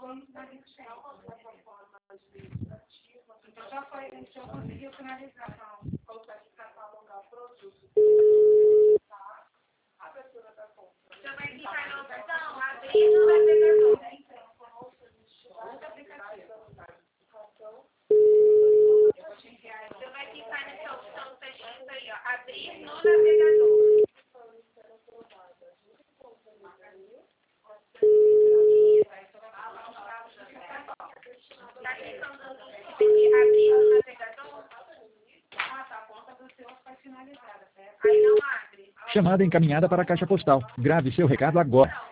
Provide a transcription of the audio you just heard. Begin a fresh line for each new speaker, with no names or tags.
Então já foi, a gente já conseguiu finalizar. Você vai clicar na opção, abrir no navegador. Você vai clicar nessa opção que está escrito aí, ó, abrir no navegador. Está clicando aqui, abrir no navegador. Ah, tá, a conta do seu foi finalizada, certo? Aí não abre.
Chamada encaminhada para a caixa postal. Grave seu recado agora.